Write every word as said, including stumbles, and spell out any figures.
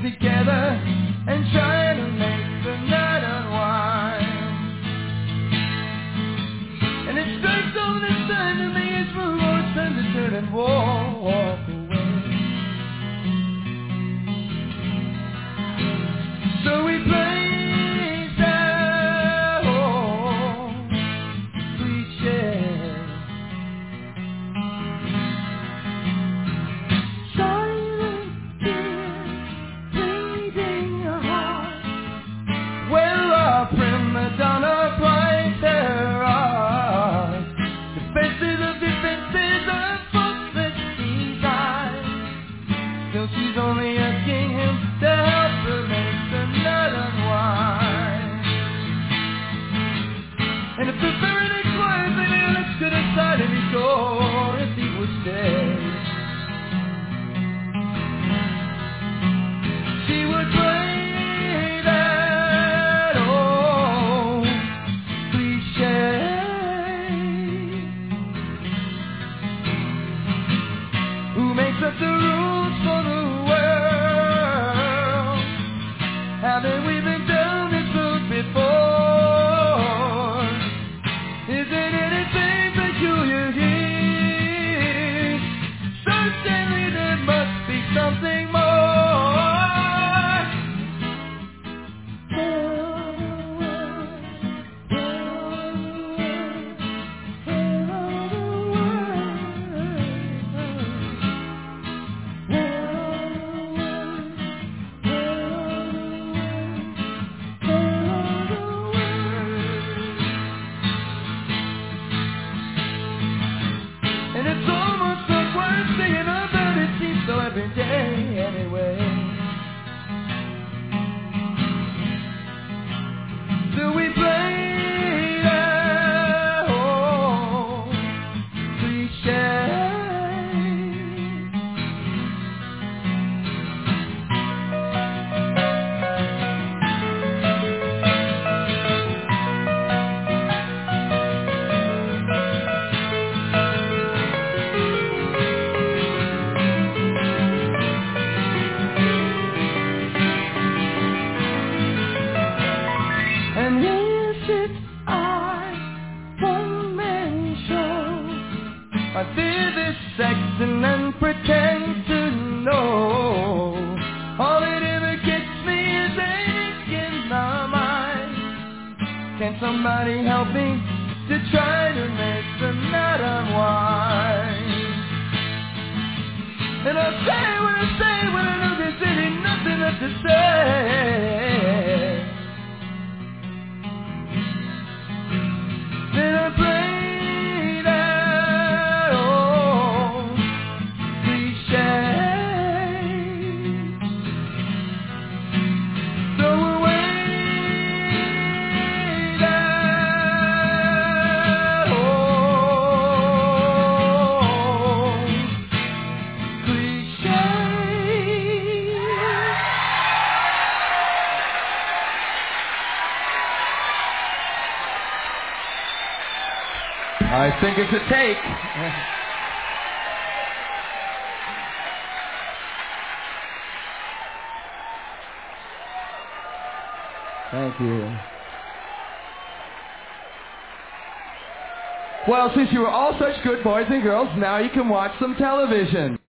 together and try to make the night unwind. And it strikes all the time to me it's for more time to turn and walk, walk away. So we play that old cliche. Silent tears bleeding your heart. Well, our prima donna plies their art. Defensive of defenses of folks that she's eyes. Still she's only asking him to help her make the night unwind. And if the very next word maybe looks to the side of his door, if he would stay, she would play that old cliche. Who makes up the rules for the world? Haven't we been down this road before? Is it anything peculiar here? Certainly there must be something more. And it's almost like worth thinking about it seems so every day anyway. Do we play that old cliche? And yes, it's I, one man show. I vivisect and pretend to know. All it ever gets me is ache in my mind. Can somebody help me to try to make the night unwind? And I say what I say when I know there's really nothing left to say. Then I play that old cliche. Throw away that old cliche. I think it's a take. Thank you. Well, since you were all such good boys and girls, now you can watch some television.